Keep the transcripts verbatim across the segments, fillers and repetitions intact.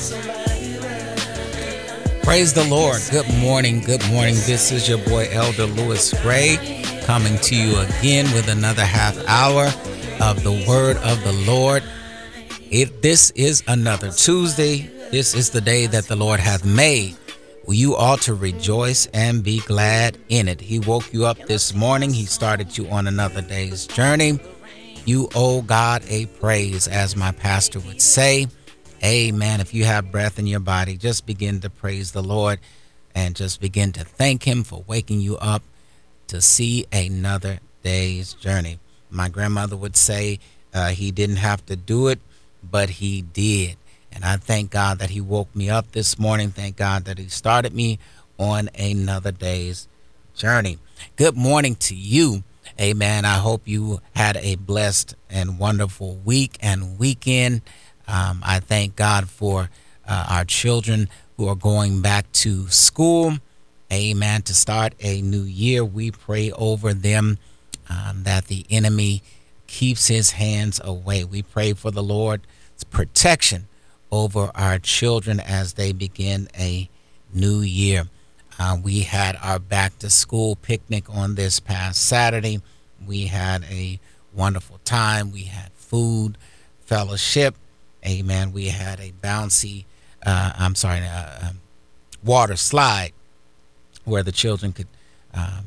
Praise the Lord. Good morning. Good morning. This is your boy Elder Lewis Gray coming to you again with another half hour of the word of the Lord. If this is another Tuesday, this is the day that the Lord hath made. You ought to rejoice and be glad in it. He woke you up this morning. He started you on another day's journey. You owe God a praise, as my pastor would say. Amen. If you have breath in your body, just begin to praise the Lord and just begin to thank him for waking you up to see another day's journey. My grandmother would say uh, he didn't have to do it, but he did. And I thank God that he woke me up this morning. Thank God that he started me on another day's journey. Good morning to you. Amen. I hope you had a blessed and wonderful week and weekend. Um, I thank God for uh, our children who are going back to school. Amen. To start a new year, we pray over them um, that the enemy keeps his hands away. We pray for the Lord's protection over our children as they begin a new year. Uh, we had our back to school picnic on this past Saturday. We had a wonderful time. We had food, fellowship. Amen. We had a bouncy, uh, I'm sorry, uh, um, water slide where the children could um,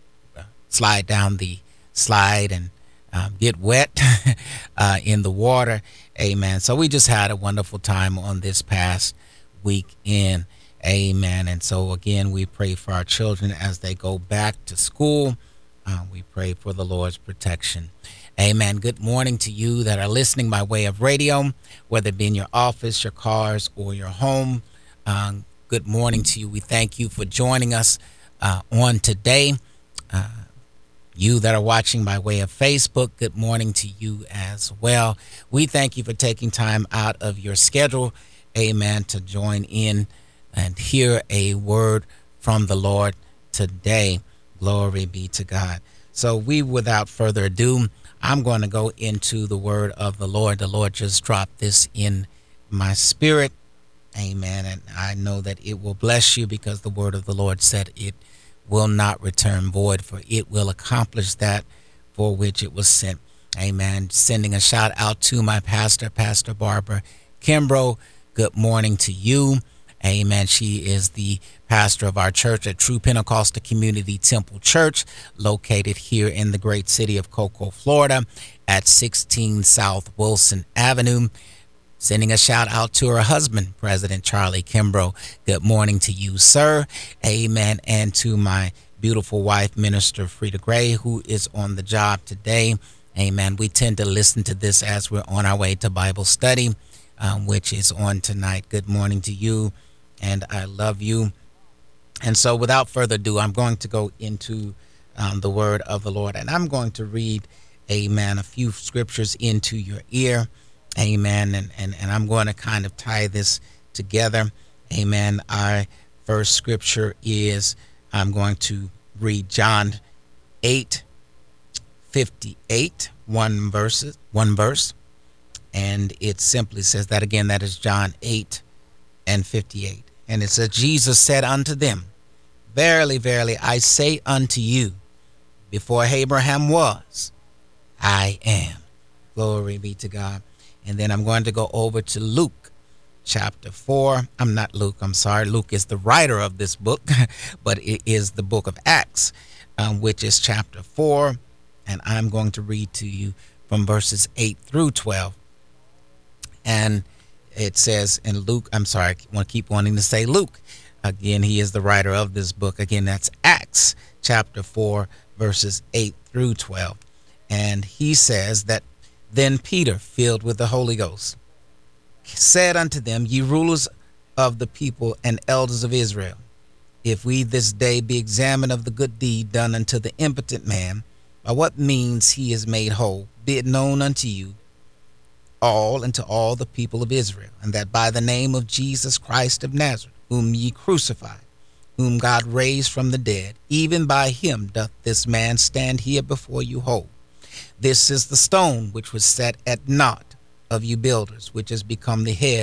slide down the slide and um, get wet uh, in the water. Amen. So we just had a wonderful time on this past weekend. Amen. And so again, we pray for our children as they go back to school. Uh, we pray for the Lord's protection. Amen. Good morning to you that are listening by way of radio, whether it be in your office, your cars, or your home. Um, good morning to you. We thank you for joining us uh, on today. Uh, you that are watching by way of Facebook, good morning to you as well. We thank you for taking time out of your schedule, amen, to join in and hear a word from the Lord today. Glory be to God. So we, without further ado, I'm going to go into the word of the Lord. The Lord just dropped this in my spirit. Amen. And I know that it will bless you because the word of the Lord said it will not return void, for it will accomplish that for which it was sent. Amen. Sending a shout out to my pastor, Pastor Barbara Kimbrough. Good morning to you. Amen. She is the pastor of our church at True Pentecostal Community Temple Church, located here in the great city of Cocoa, Florida, at sixteen South Wilson Avenue. Sending a shout out to her husband, President Charlie Kimbrough. Good morning to you, sir. Amen. And to my beautiful wife, Minister Frida Gray, who is on the job today. Amen. We tend to listen to this as we're on our way to Bible study, um, which is on tonight. Good morning to you. And I love you. And so without further ado, I'm going to go into um, the word of the Lord. And I'm going to read, amen, a few scriptures into your ear. Amen. And, and, and I'm going to kind of tie this together. Amen. Our first scripture is, I'm going to read John eight fifty-eight, one verse, one verse. And it simply says that again, that is John eight and fifty-eight. And it says, Jesus said unto them, verily, verily, I say unto you, before Abraham was, I am. Glory be to God. And then I'm going to go over to Luke chapter four. I'm not Luke. I'm sorry. Luke is the writer of this book, but it is the book of Acts, um, which is chapter four. And I'm going to read to you from verses eight through twelve. And it says in Luke, I'm sorry, I want to keep wanting to say Luke. Again, he is the writer of this book. Again, that's Acts chapter four, verses eight through twelve. And he says that then Peter, filled with the Holy Ghost, said unto them, ye rulers of the people and elders of Israel, if we this day be examined of the good deed done unto the impotent man, by what means he is made whole, be it known unto you all and to all the people of Israel, and that by the name of Jesus Christ of Nazareth, whom ye crucified, whom God raised from the dead, even by him doth this man stand here before you whole. This is the stone which was set at naught of you builders, which has become the head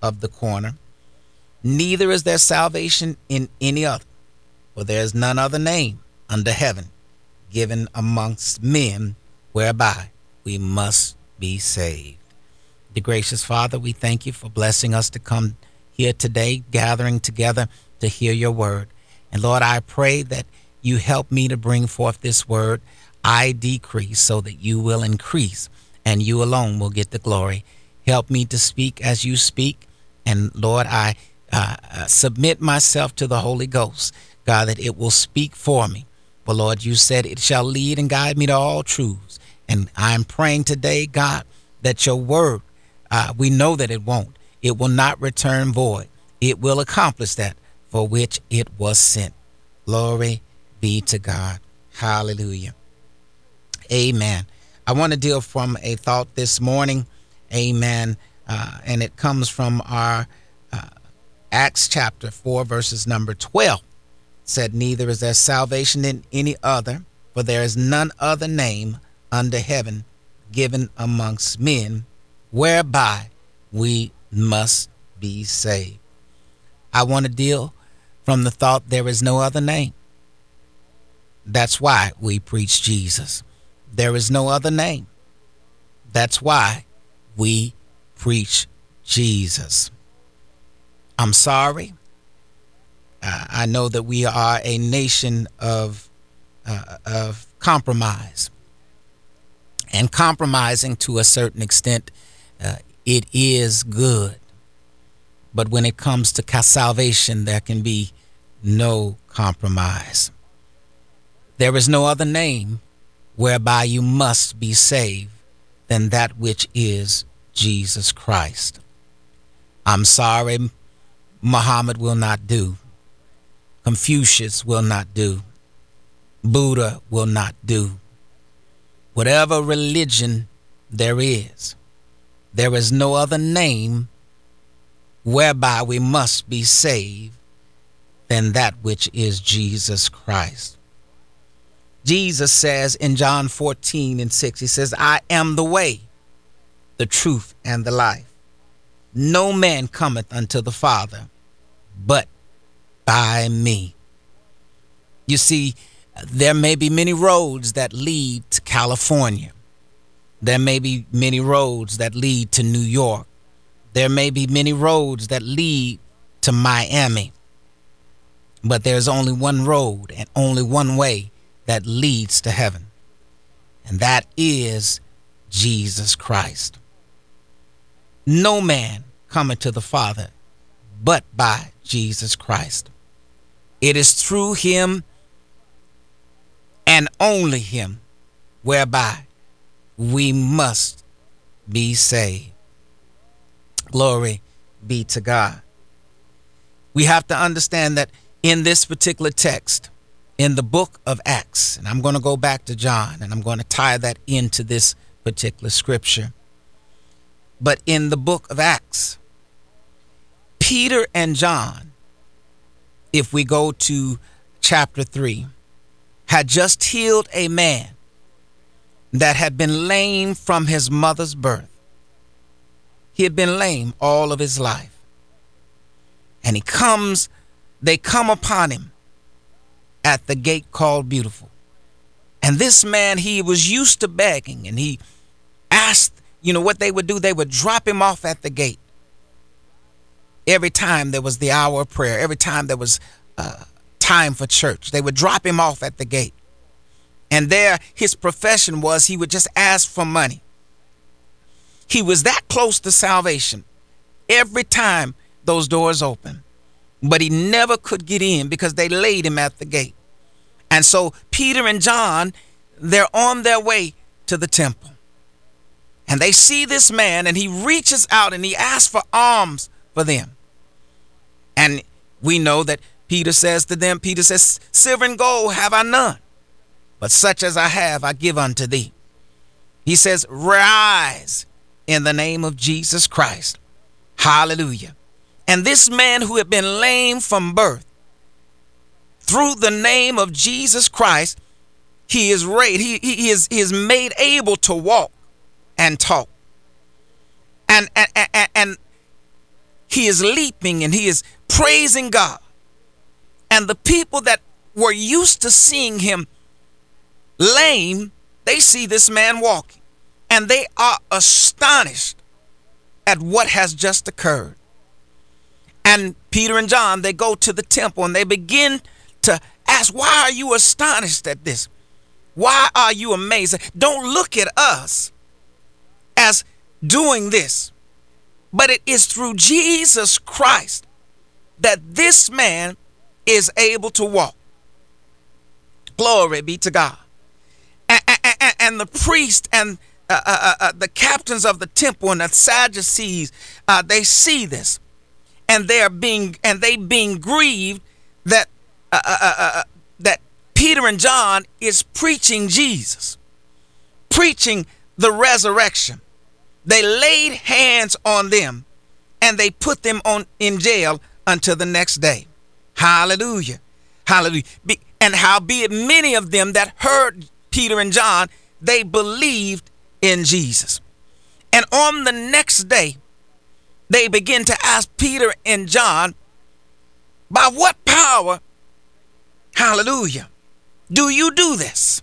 of the corner. Neither is there salvation in any other, for there is none other name under heaven given amongst men whereby we must be saved. The gracious Father, we thank you for blessing us to come here today, gathering together to hear your word. And Lord, I pray that you help me to bring forth this word. I decrease so that you will increase, and you alone will get the glory. Help me to speak as you speak. And Lord, I uh, uh, submit myself to the Holy Ghost, God, that it will speak for me. But Lord, you said it shall lead and guide me to all truths. And I'm praying today, God, that your word, uh, we know that it won't. It will not return void. It will accomplish that for which it was sent. Glory be to God. Hallelujah. Amen. I want to deal from a thought this morning. Amen. Uh, and it comes from our uh, Acts chapter four, verses number twelve. It said, neither is there salvation in any other, for there is none other name under heaven given amongst men whereby we must be saved. I want to deal from the thought there is no other name. That's why we preach Jesus. There is no other name. That's why we preach Jesus. I'm sorry. Uh, I know that we are a nation of uh, of compromise. And compromising to a certain extent, uh, it is good. But when it comes to salvation, there can be no compromise. There is no other name whereby you must be saved than that which is Jesus Christ. I'm sorry, Muhammad will not do. Confucius will not do. Buddha will not do. Whatever religion there is, there is no other name whereby we must be saved than that which is Jesus Christ. Jesus says in John fourteen and six, he says, I am the way, the truth, and the life. No man cometh unto the Father but by me. You see, there may be many roads that lead to California. There may be many roads that lead to New York. There may be many roads that lead to Miami. But there's only one road and only one way that leads to heaven. And that is Jesus Christ. No man cometh to the Father but by Jesus Christ. It is through him and only him whereby we must be saved. Glory be to God. We have to understand that in this particular text, in the book of Acts, and I'm going to go back to John and I'm going to tie that into this particular scripture. But in the book of Acts, Peter and John, if we go to chapter three, had just healed a man that had been lame from his mother's birth. He had been lame all of his life. And he comes, they come upon him at the gate called Beautiful. And this man, he was used to begging, and he asked, you know what they would do? They would drop him off at the gate. Every time there was the hour of prayer, every time there was uh, time for church, they would drop him off at the gate. And there, his profession was he would just ask for money. He was that close to salvation every time those doors open. But he never could get in because they laid him at the gate. And so Peter and John, they're on their way to the temple. And they see this man, and he reaches out and he asks for alms for them. And we know that Peter says to them, Peter says, silver and gold have I none, but such as I have I give unto thee. He says, rise in the name of Jesus Christ. Hallelujah. And this man who had been lame from birth, through the name of Jesus Christ, he is raised, he, he, is, he is made able to walk and talk. And, and, and, and he is leaping and he is praising God. And the people that were used to seeing him lame, they see this man walking, and they are astonished at what has just occurred. And Peter and John, they go to the temple and they begin to ask, why are you astonished at this? Why are you amazed? Don't look at us as doing this, but it is through Jesus Christ that this man is able to walk. Glory be to God. And, and, and the priest and uh, uh, uh, the captains of the temple and the Sadducees, uh, they see this, and they are being and they being grieved that uh, uh, uh, uh, that Peter and John is preaching Jesus, preaching the resurrection. They laid hands on them and they put them on in jail until the next day. Hallelujah. Hallelujah. Be, and howbeit many of them that heard Peter and John, they believed in Jesus. And on the next day, they begin to ask Peter and John, by what power, hallelujah, do you do this?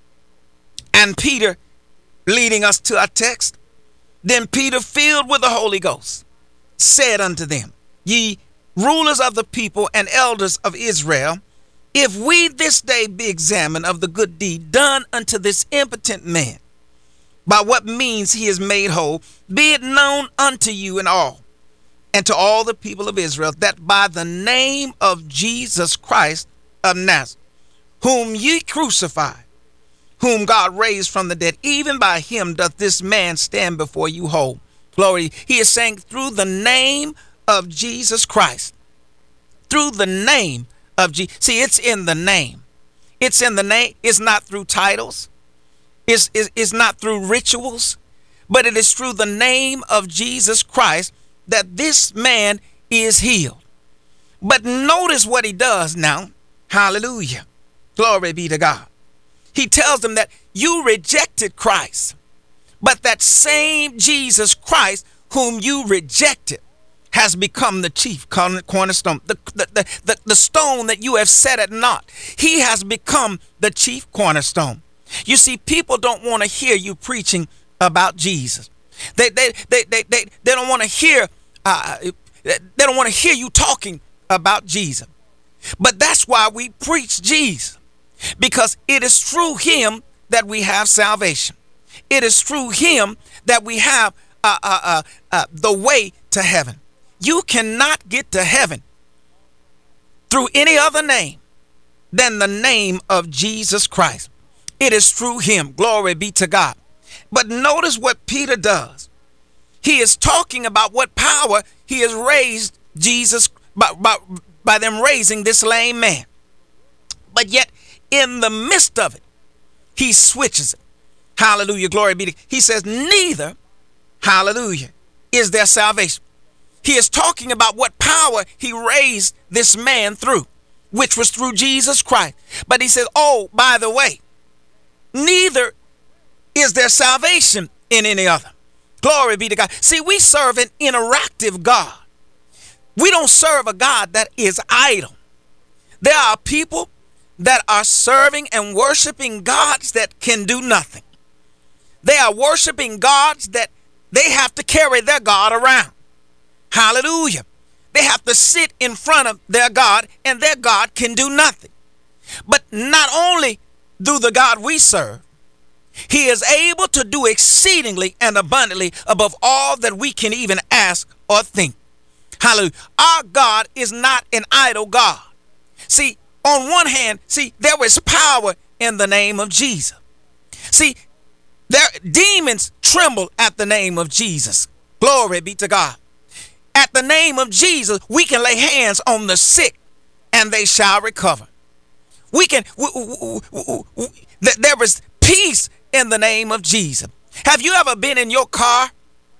And Peter, leading us to our text, then Peter, filled with the Holy Ghost, said unto them, ye rulers of the people and elders of Israel, if we this day be examined of the good deed done unto this impotent man, by what means he is made whole, be it known unto you and all, and to all the people of Israel, that by the name of Jesus Christ of Nazareth, whom ye crucified, whom God raised from the dead, even by him doth this man stand before you whole. Glory. He is saying through the name of Jesus Christ, through the name of Jesus. See, it's in the name. It's in the name. It's not through titles. It's, it's, it's not through rituals, but it is through the name of Jesus Christ that this man is healed. But notice what he does now. Hallelujah. Glory be to God. He tells them that you rejected Christ, but that same Jesus Christ whom you rejected has become the chief cornerstone, the, the, the, the, the stone that you have set at naught. He has become the chief cornerstone. You see, people don't want to hear you preaching about Jesus. They, they, they, they, they, they don't want to hear, uh, they don't want to hear you talking about Jesus. But that's why we preach Jesus, because it is through him that we have salvation. It is through him that we have uh, uh, uh, uh, the way to heaven. You cannot get to heaven through any other name than the name of Jesus Christ. It is through him. Glory be to God. But notice what Peter does. He is talking about what power he has raised Jesus by, by, by them raising this lame man. But yet in the midst of it, he switches it. Hallelujah. Glory be to God. He says, neither, hallelujah, is there salvation. He is talking about what power he raised this man through, which was through Jesus Christ. But he says, oh, by the way, neither is there salvation in any other. Glory be to God. See, we serve an interactive God. We don't serve a God that is idle. There are people that are serving and worshiping gods that can do nothing. They are worshiping gods that they have to carry their God around. Hallelujah. They have to sit in front of their God, and their God can do nothing. But not only do the God we serve, he is able to do exceedingly and abundantly above all that we can even ask or think. Hallelujah. Our God is not an idle God. See, on one hand, see, there is power in the name of Jesus. See, their demons tremble at the name of Jesus. Glory be to God. At the name of Jesus, we can lay hands on the sick and they shall recover. We can, w- w- w- w- there is peace in the name of Jesus. Have you ever been in your car?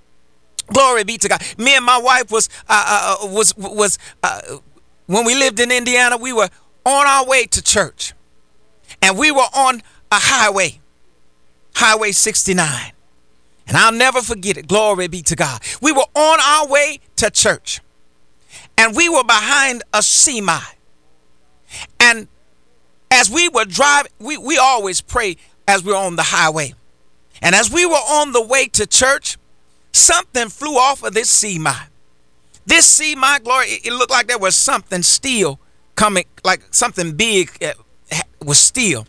Glory be to God. Me and my wife was, uh, uh, was, was, uh, when we lived in Indiana, we were on our way to church, and we were on a highway, Highway sixty-nine. And I'll never forget it. Glory be to God. We were on our way to church. And we were behind a semi. And as we were driving, we, we always pray as we're on the highway. And as we were on the way to church, something flew off of this semi. This semi, glory, it, it looked like there was something steel coming, like something big uh, was steel.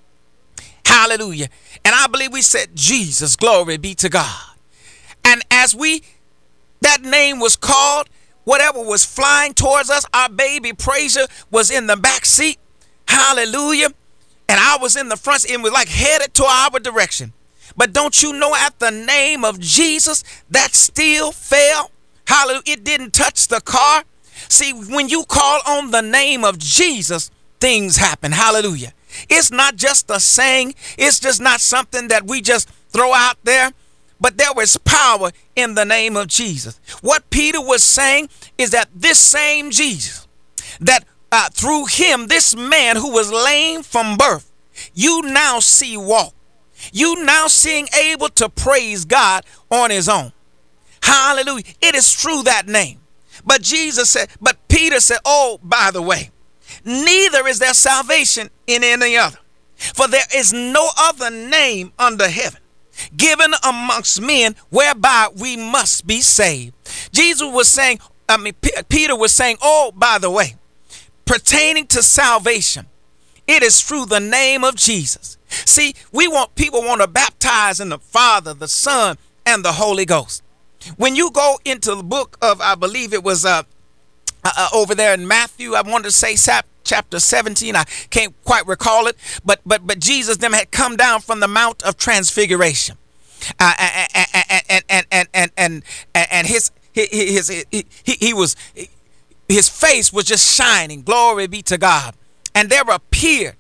Hallelujah. And I believe we said, Jesus, glory be to God. And as we, that name was called, whatever was flying towards us, our baby praiser was in the back seat. Hallelujah. And I was in the front. It was like headed to our direction. But don't you know, at the name of Jesus, that still fell. Hallelujah. It didn't touch the car. See, when you call on the name of Jesus, things happen. Hallelujah. It's not just a saying. It's just not something that we just throw out there. But there was power in the name of Jesus. What Peter was saying is that this same Jesus, that uh, through him, this man who was lame from birth, you now see walk. You now seeing able to praise God on his own. Hallelujah. It is true, that name. But Jesus said, but Peter said, oh, by the way, neither is there salvation in any other, for there is no other name under heaven given amongst men whereby we must be saved. Jesus was saying, I mean, P- Peter was saying, oh, by the way, pertaining to salvation, it is through the name of Jesus. See, we want people want to baptize in the Father, the Son, and the Holy Ghost. When you go into the book of, I believe it was uh, uh, over there in Matthew, I wanted to say sap, chapter seventeen. I can't quite recall it, but but but Jesus them had come down from the Mount of Transfiguration, uh, and, and and and and and and his his, his, his he, he was his face was just shining. Glory be to God. And there appeared,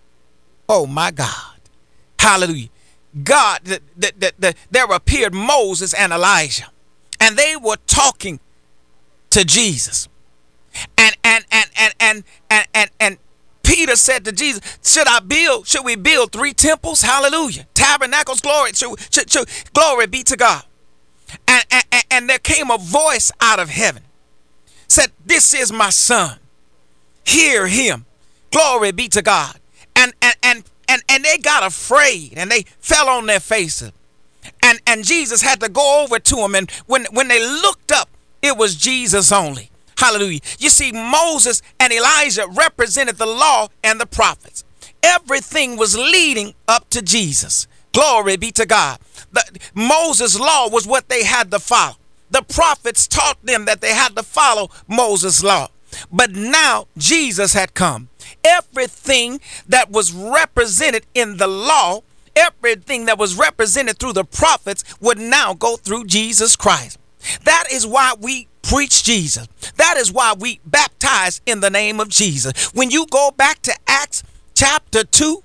oh my God, hallelujah, God, that the, the, the, there appeared Moses and Elijah, and they were talking to Jesus. And and and and and and and, and Peter said to Jesus, should I build, should we build three temples? Hallelujah. Tabernacles, glory, should, should, should, glory be to God. And, and, and there came a voice out of heaven, said, this is my son, hear him. Glory be to God. And and and and, and they got afraid and they fell on their faces. And and Jesus had to go over to them. And when, when they looked up, it was Jesus only. Hallelujah. You see, Moses and Elijah represented the law and the prophets. Everything was leading up to Jesus. Glory be to God. The, Moses' law was what they had to follow. The prophets taught them that they had to follow Moses' law. But now Jesus had come. Everything that was represented in the law, everything that was represented through the prophets would now go through Jesus Christ. That is why we preach Jesus. That is why we baptize in the name of Jesus. When you go back to Acts chapter two,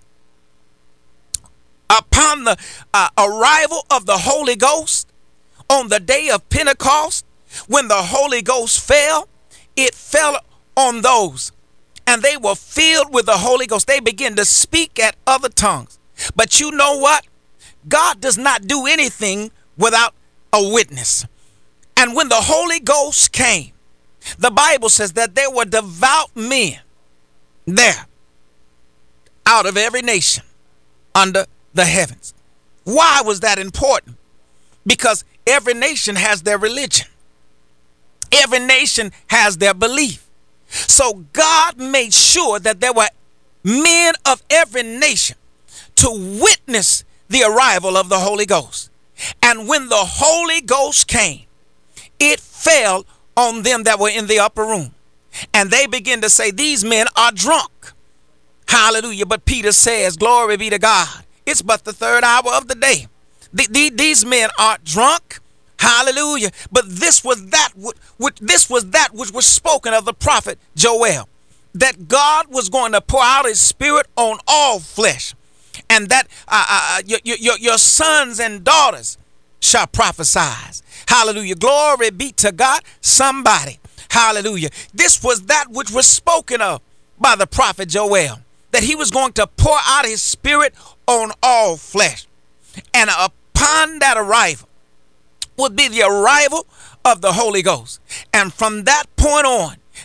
upon the uh, arrival of the Holy Ghost on the day of Pentecost, when the Holy Ghost fell, it fell on those and they were filled with the Holy Ghost. They began to speak at other tongues. But you know what? God does not do anything without a witness. And when the Holy Ghost came, the Bible says that there were devout men there out of every nation under the heavens. Why was that important? Because every nation has their religion. Every nation has their belief. So God made sure that there were men of every nation to witness the arrival of the Holy Ghost. And when the Holy Ghost came, it fell on them that were in the upper room. And they began to say, these men are drunk. Hallelujah. But Peter says, glory be to God, it's but the third hour of the day. The, the, these men are drunk. Hallelujah. But this was that which this was that which was spoken of the prophet Joel, that God was going to pour out his spirit on all flesh, and that uh, uh, your, your, your sons and daughters shall prophesy. Hallelujah. Glory be to God. Somebody. Hallelujah. This was that which was spoken of by the prophet Joel, that he was going to pour out his spirit on all flesh. And upon that arrival would be the arrival of the Holy Ghost. And from that point on,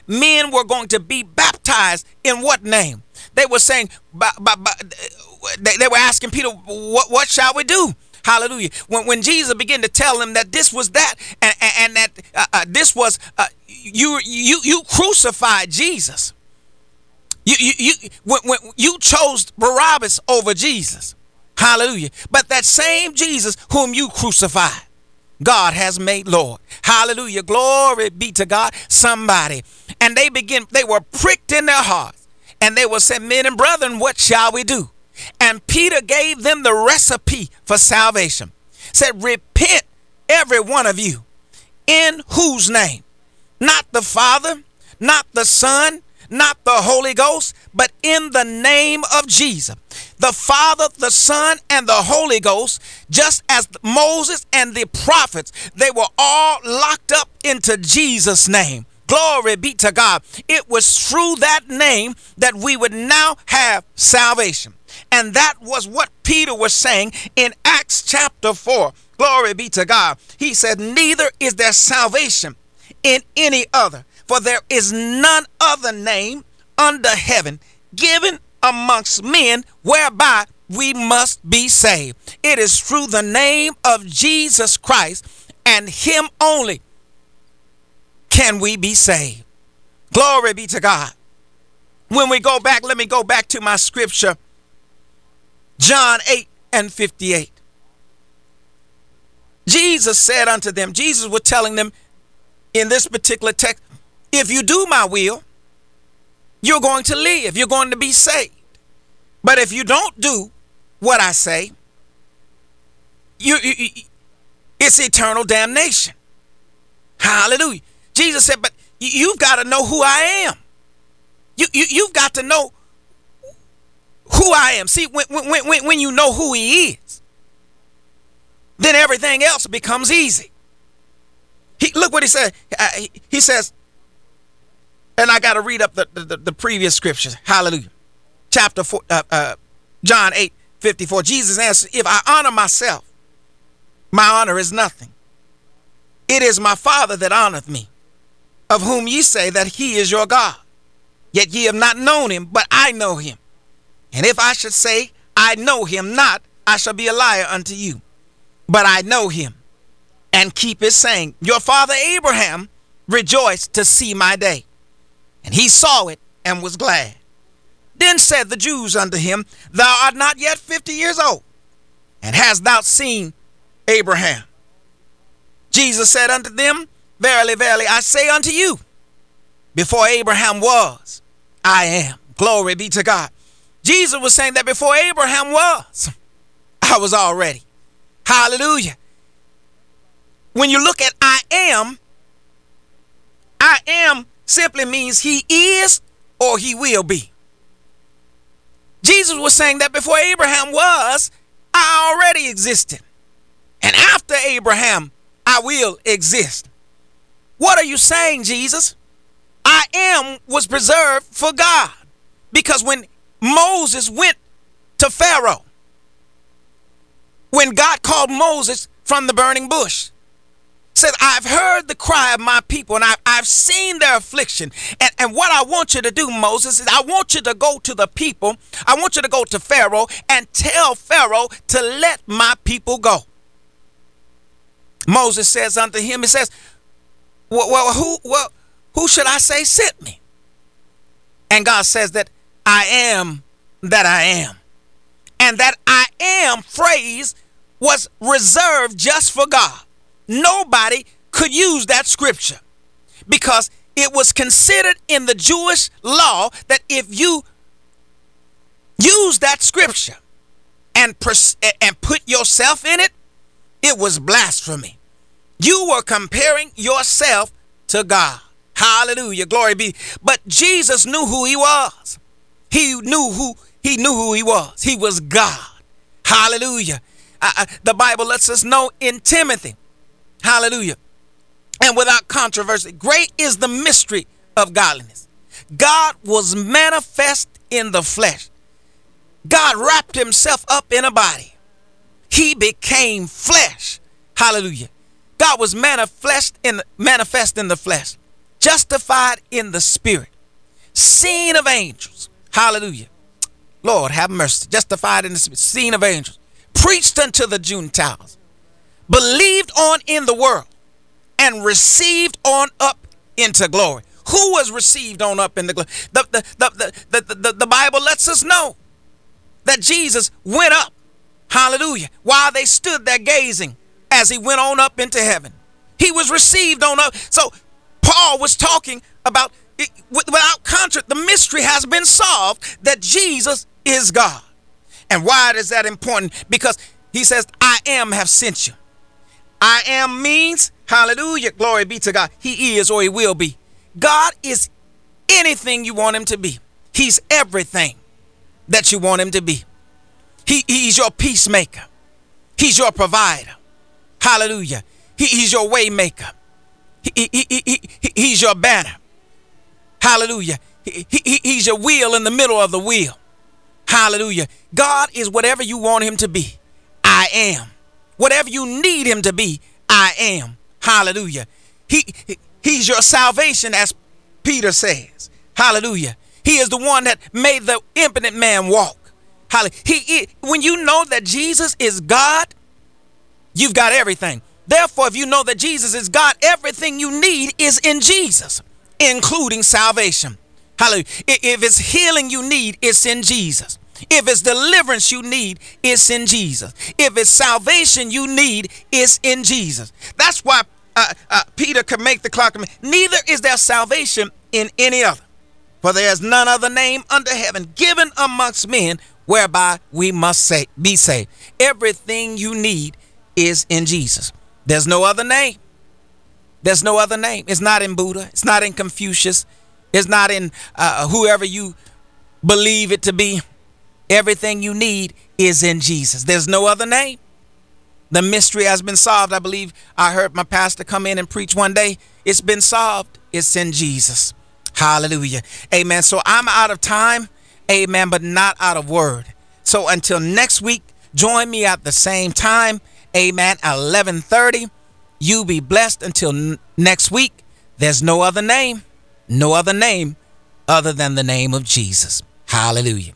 men were going to be baptized in what name? They were saying, by, by, by, they, they were asking Peter, what, what shall we do? Hallelujah. When, when Jesus began to tell them that this was that, and, and, and that uh, uh, this was, uh, you, you, you crucified Jesus. You, you, you, when, when you chose Barabbas over Jesus. Hallelujah. But that same Jesus whom you crucified, God has made Lord. Hallelujah. Glory be to God. Somebody. And they begin, they were pricked in their hearts. And they were saying, men and brethren, what shall we do? And Peter gave them the recipe for salvation. Said, repent, every one of you. In whose name? Not the Father, not the Son, not the Holy Ghost, but in the name of Jesus. The Father, the Son, and the Holy Ghost, just as Moses and the prophets, they were all locked up into Jesus' name. Glory be to God. It was through that name that we would now have salvation. And that was what Peter was saying in Acts chapter four. Glory be to God. He said, neither is there salvation in any other, for there is none other name under heaven given amongst men whereby we must be saved. It is through the name of Jesus Christ and him only can we be saved. Glory be to God. When we go back, let me go back to my scripture, John eight and fifty-eight. Jesus said unto them, Jesus was telling them in this particular text, if you do my will, you're going to live. You're going to be saved. But if you don't do what I say, you, you, it's eternal damnation. Hallelujah. Jesus said, but you've got to know who I am. You, you, you've got to know who I am. See, when, when, when, when you know who he is, then everything else becomes easy. He, look what he said. Uh, he, he says, and I got to read up the, the, the previous scriptures. Hallelujah. Chapter four, uh, uh, John eight fifty-four. Jesus answered, if I honor myself, my honor is nothing. It is my Father that honoreth me, of whom ye say that he is your God. Yet ye have not known him, but I know him. And if I should say I know him not, I shall be a liar unto you. But I know him, and keep his saying. Your father Abraham rejoiced to see my day, and he saw it and was glad. Then said the Jews unto him, thou art not yet fifty years old, and hast thou seen Abraham? Jesus said unto them, verily, verily, I say unto you, before Abraham was, I am. Glory be to God. Jesus was saying that before Abraham was, I was already. Hallelujah. When you look at I am, I am simply means he is or he will be. Jesus was saying that before Abraham was, I already existed. And after Abraham, I will exist. What are you saying, Jesus? I am was preserved for God. Because when Moses went to Pharaoh, when God called Moses from the burning bush, said, I've heard the cry of my people and I've, I've seen their affliction. And, and what I want you to do, Moses, is I want you to go to the people. I want you to go to Pharaoh and tell Pharaoh to let my people go. Moses says unto him, he says, well, well, who, well, who should I say sent me? And God says that I am that I am. And that I am phrase was reserved just for God. Nobody could use that scripture because it was considered in the Jewish law that if you use that scripture and, pers- and put yourself in it, it was blasphemy. You were comparing yourself to God. Hallelujah. Glory be. But Jesus knew who he was. He knew who he knew who he was. He was God. Hallelujah. Uh, uh, the Bible lets us know in Timothy. Hallelujah. And without controversy, great is the mystery of godliness. God was manifest in the flesh. God wrapped himself up in a body. He became flesh. Hallelujah. God was manifest in manifest in the flesh. justified in the spirit, seen of angels. Hallelujah. Lord, have mercy. Justified in the spirit, seen of angels, preached unto the Gentiles, believed on in the world, and received on up into glory. Who was received on up in the glory? The, the, the, the, the, the, the Bible lets us know that Jesus went up. Hallelujah. While they stood there gazing as he went on up into heaven, he was received on up. So Paul was talking about it, without contrast, the mystery has been solved that Jesus is God. And why is that important? Because he says, I am have sent you. I am means, hallelujah, glory be to God. He is or he will be. God is anything you want him to be. He's everything that you want him to be. He, he's your peacemaker. He's your provider. Hallelujah. He, he's your way maker. He, he, he, he, he, he's your banner. Hallelujah. He, he, he's your wheel in the middle of the wheel. Hallelujah. God is whatever you want him to be. I am. Whatever you need him to be, I am. Hallelujah. He, he He's your salvation, as Peter says. Hallelujah. He is the one that made the impotent man walk. Hallelujah. He, he, when you know that Jesus is God, you've got everything. Therefore, if you know that Jesus is God, everything you need is in Jesus, including salvation. Hallelujah. If it's healing you need, it's in Jesus. If it's deliverance you need, it's in Jesus. If it's salvation you need, it's in Jesus. That's why uh, uh, Peter could make the proclamation. Neither is there salvation in any other, for there is none other name under heaven given amongst men whereby we must say, be saved. Everything you need is in Jesus. There's no other name. There's no other name. It's not in Buddha. It's not in Confucius. It's not in uh, whoever you believe it to be. Everything you need is in Jesus. There's no other name. The mystery has been solved. I believe I heard my pastor come in and preach one day. It's been solved. It's in Jesus. Hallelujah. Amen. So I'm out of time. Amen. But not out of word. So until next week, join me at the same time. Amen. eleven thirty. You be blessed until n- next week. There's no other name. No other name other than the name of Jesus. Hallelujah.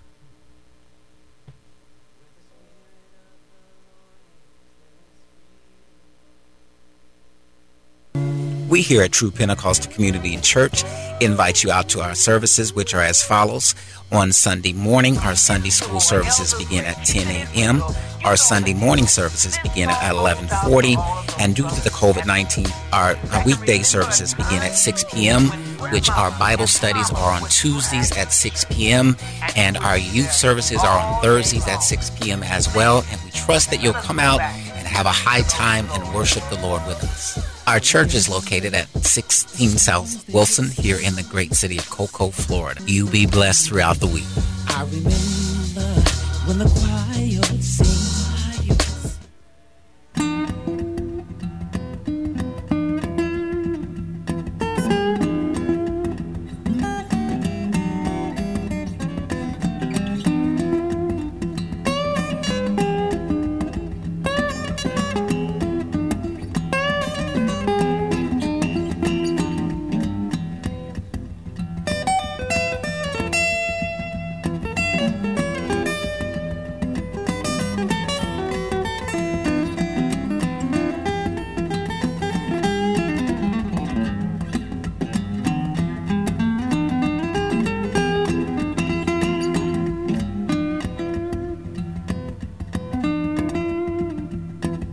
We here at True Pentecostal Community and Church invite you out to our services, which are as follows. On Sunday morning, our Sunday school services begin at ten a.m. Our Sunday morning services begin at eleven forty. And due to the covid nineteen, our, our weekday services begin at six p.m., which our Bible studies are on Tuesdays at six p.m. And our youth services are on Thursdays at six p.m. as well. And we trust that you'll come out and have a high time and worship the Lord with us. Our church is located at sixteen South Wilson here in the great city of Cocoa, Florida. You be blessed throughout the week. I remember when the choir